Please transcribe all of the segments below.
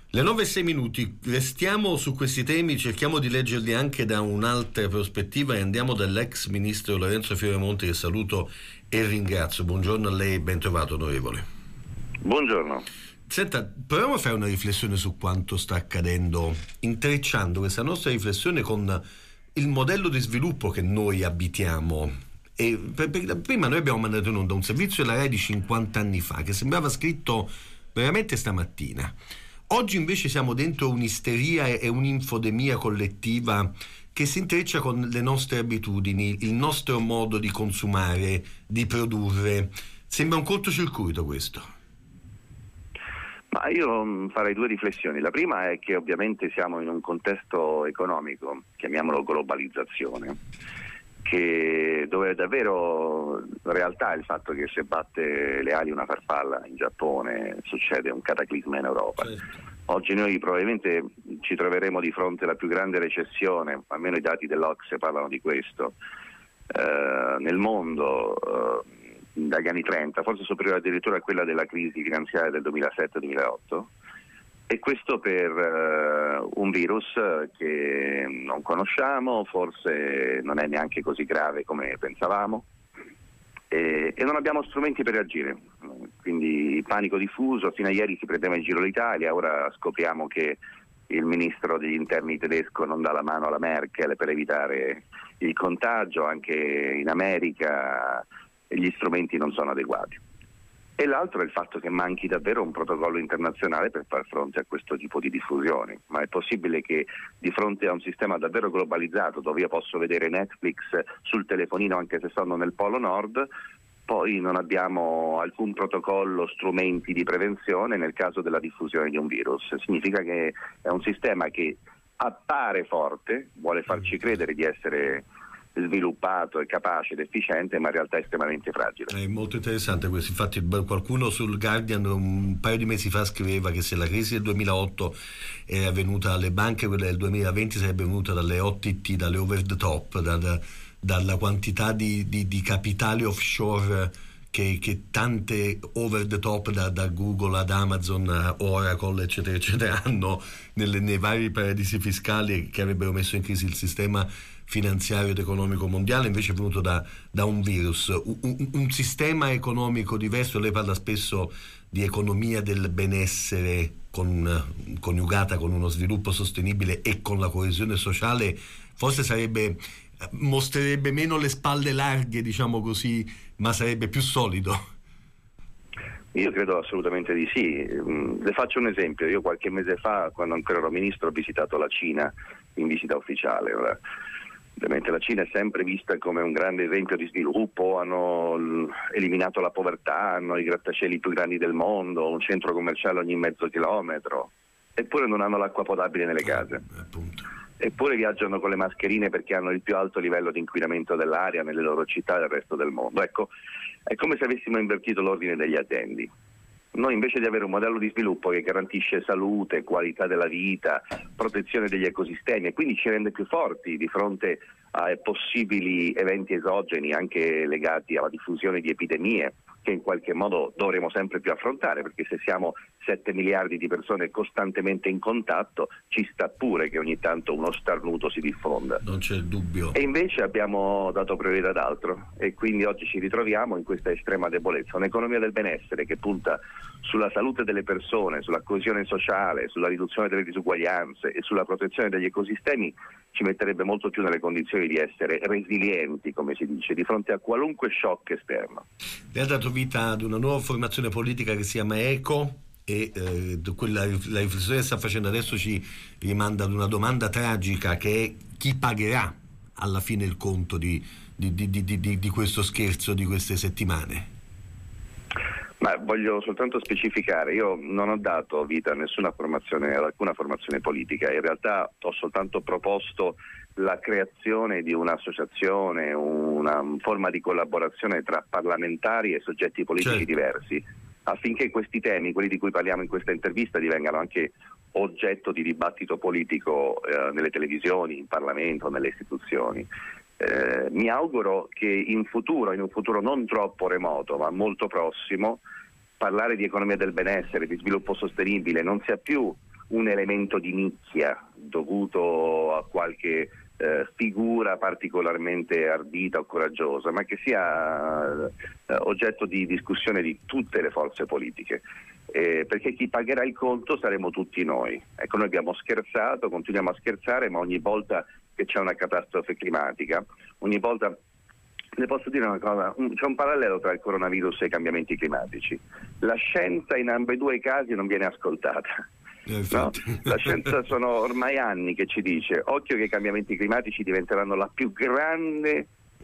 Le 9:06, restiamo su questi temi, cerchiamo di leggerli anche da un'altra prospettiva e andiamo dall'ex ministro Lorenzo Fioramonti, che saluto e ringrazio. Buongiorno a lei, ben trovato onorevole. Buongiorno. Senta, proviamo a fare una riflessione su quanto sta accadendo, intrecciando questa nostra riflessione con il modello di sviluppo che noi abitiamo. E prima noi abbiamo mandato in onda un servizio della Rai di 50 anni fa che sembrava scritto veramente stamattina. Oggi invece siamo dentro un'isteria e un'infodemia collettiva che si intreccia con le nostre abitudini, il nostro modo di consumare, di produrre. Sembra un cortocircuito questo. Ma io farei due riflessioni. La prima è che ovviamente siamo in un contesto economico, chiamiamolo globalizzazione, dove davvero in realtà il fatto che se batte le ali una farfalla in Giappone succede un cataclisma in Europa. Certo. Oggi noi probabilmente ci troveremo di fronte alla più grande recessione, almeno i dati dell'Ocse parlano di questo, nel mondo dagli anni 30, forse superiore addirittura a quella della crisi finanziaria del 2007-2008. E questo per un virus che non conosciamo, forse non è neanche così grave come pensavamo e non abbiamo strumenti per reagire. Quindi panico diffuso, fino a ieri si prendeva in giro l'Italia, ora scopriamo che il ministro degli interni tedesco non dà la mano alla Merkel per evitare il contagio, anche in America gli strumenti non sono adeguati. E l'altro è il fatto che manchi davvero un protocollo internazionale per far fronte a questo tipo di diffusioni. Ma è possibile che di fronte a un sistema davvero globalizzato, dove io posso vedere Netflix sul telefonino anche se sono nel Polo Nord, poi non abbiamo alcun protocollo, strumenti di prevenzione nel caso della diffusione di un virus? Significa che è un sistema che appare forte, vuole farci credere di essere sviluppato e capace ed efficiente, ma in realtà è estremamente fragile. È molto interessante questo. Infatti qualcuno sul Guardian un paio di mesi fa scriveva che se la crisi del 2008 era venuta alle banche, quella del 2020 sarebbe venuta dalle OTT, dalle over the top, dalla quantità di capitali offshore che tante over the top da Google ad Amazon a Oracle eccetera eccetera hanno nei vari paradisi fiscali che avrebbero messo in crisi il sistema finanziario ed economico mondiale. Invece è venuto da un virus, un sistema economico diverso. Lei parla spesso di economia del benessere coniugata con uno sviluppo sostenibile e con la coesione sociale. Forse mostrerebbe meno le spalle larghe, diciamo così, ma sarebbe più solido. Io credo assolutamente di sì. Le faccio un esempio. Io qualche mese fa, quando ancora ero ministro, ho visitato la Cina in visita ufficiale. Ovviamente la Cina è sempre vista come un grande esempio di sviluppo, hanno eliminato la povertà, hanno i grattacieli più grandi del mondo, un centro commerciale ogni mezzo chilometro, eppure non hanno l'acqua potabile nelle case. Appunto. Eppure viaggiano con le mascherine perché hanno il più alto livello di inquinamento dell'aria nelle loro città e nel resto del mondo. Ecco, è come se avessimo invertito l'ordine degli addendi. Noi invece di avere un modello di sviluppo che garantisce salute, qualità della vita, protezione degli ecosistemi e quindi ci rende più forti di fronte a possibili eventi esogeni anche legati alla diffusione di epidemie che in qualche modo dovremo sempre più affrontare, perché se siamo 7 miliardi di persone costantemente in contatto ci sta pure che ogni tanto uno starnuto si diffonda. Non c'è dubbio. E invece abbiamo dato priorità ad altro e quindi oggi ci ritroviamo in questa estrema debolezza. Un'economia del benessere che punta sulla salute delle persone, sulla coesione sociale, sulla riduzione delle disuguaglianze e sulla protezione degli ecosistemi ci metterebbe molto più nelle condizioni di essere resilienti, come si dice, di fronte a qualunque shock esterno. Lei ha dato vita ad una nuova formazione politica che si chiama ECO e la riflessione che sta facendo adesso ci rimanda ad una domanda tragica, che è: chi pagherà alla fine il conto di questo scherzo di queste settimane? Ma voglio soltanto specificare, io non ho dato vita a nessuna formazione, ad alcuna formazione politica, in realtà ho soltanto proposto la creazione di un'associazione, una forma di collaborazione tra parlamentari e soggetti politici diversi, affinché questi temi, quelli di cui parliamo in questa intervista, divengano anche oggetto di dibattito politico nelle televisioni, in Parlamento, nelle istituzioni. Mi auguro che in un futuro non troppo remoto ma molto prossimo, parlare di economia del benessere, di sviluppo sostenibile non sia più un elemento di nicchia dovuto a qualche figura particolarmente ardita o coraggiosa, ma che sia oggetto di discussione di tutte le forze politiche. Perché chi pagherà il conto saremo tutti noi. Ecco, noi abbiamo scherzato, continuiamo a scherzare, ma ogni volta che c'è una catastrofe climatica, ogni volta, le posso dire una cosa, c'è un parallelo tra il coronavirus e i cambiamenti climatici. La scienza in ambedue i casi non viene ascoltata. No? La scienza sono ormai anni che ci dice: occhio che i cambiamenti climatici diventeranno la più grande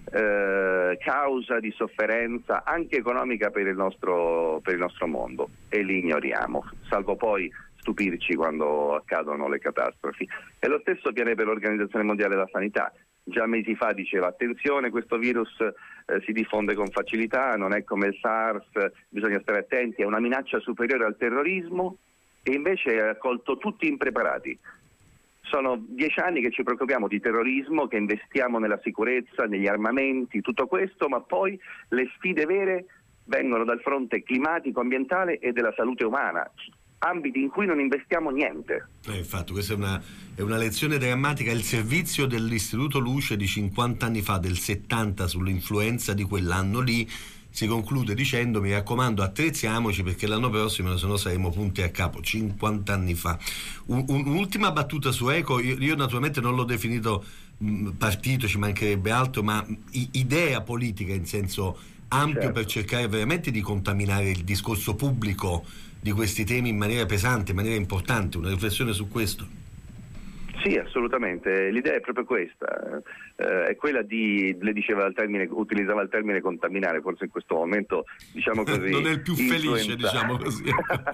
causa di sofferenza anche economica per il nostro mondo, e li ignoriamo, salvo poi stupirci quando accadono le catastrofi. E lo stesso viene per l'Organizzazione Mondiale della Sanità. Già mesi fa diceva: attenzione, questo virus si diffonde con facilità, non è come il SARS, bisogna stare attenti, è una minaccia superiore al terrorismo, e invece ha colto tutti impreparati. Sono 10 anni che ci preoccupiamo di terrorismo, che investiamo nella sicurezza, negli armamenti, tutto questo, ma poi le sfide vere vengono dal fronte climatico, ambientale e della salute umana, ambiti in cui non investiamo niente. Infatti questa è una lezione drammatica. Il servizio dell'Istituto Luce di 50 anni fa, del 70, sull'influenza di quell'anno lì, si conclude dicendo: mi raccomando, attrezziamoci perché l'anno prossimo se no saremo punti a capo. 50 anni fa. Un'ultima battuta su Eco. Io naturalmente non l'ho definito partito, ci mancherebbe altro, ma idea politica in senso ampio, certo, per cercare veramente di contaminare il discorso pubblico di questi temi in maniera pesante, in maniera importante. Una riflessione su questo? Sì, assolutamente. L'idea è proprio questa, è quella di, lei utilizzava il termine contaminare, forse in questo momento, diciamo così, non è il più felice, diciamo così.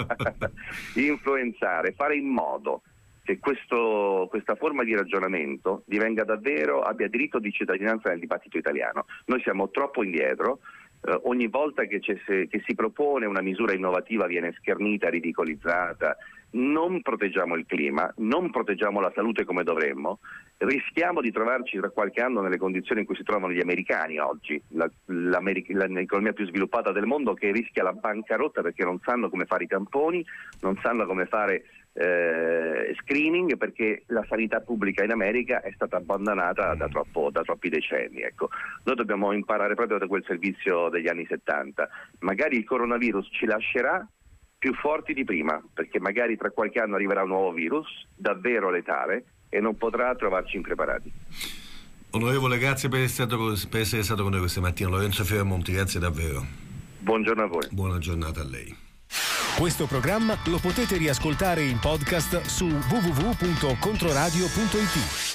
Influenzare, fare in modo che questa forma di ragionamento divenga davvero, abbia diritto di cittadinanza nel dibattito italiano. Noi siamo troppo indietro. Ogni volta che si propone una misura innovativa viene schernita, ridicolizzata. Non proteggiamo il clima, non proteggiamo la salute come dovremmo, rischiamo di trovarci tra qualche anno nelle condizioni in cui si trovano gli americani oggi, l'economia più sviluppata del mondo, che rischia la bancarotta perché non sanno come fare i tamponi, non sanno come fare screening, perché la sanità pubblica in America è stata abbandonata da troppi decenni. Ecco, noi dobbiamo imparare proprio da quel servizio degli anni 70. Magari il coronavirus ci lascerà più forti di prima, perché magari tra qualche anno arriverà un nuovo virus davvero letale e non potrà trovarci impreparati. Onorevole, grazie per essere stato con noi questa mattina. Lorenzo Fioramonti, grazie davvero. Buongiorno a voi. Buona giornata a lei. Questo programma lo potete riascoltare in podcast su www.controradio.it.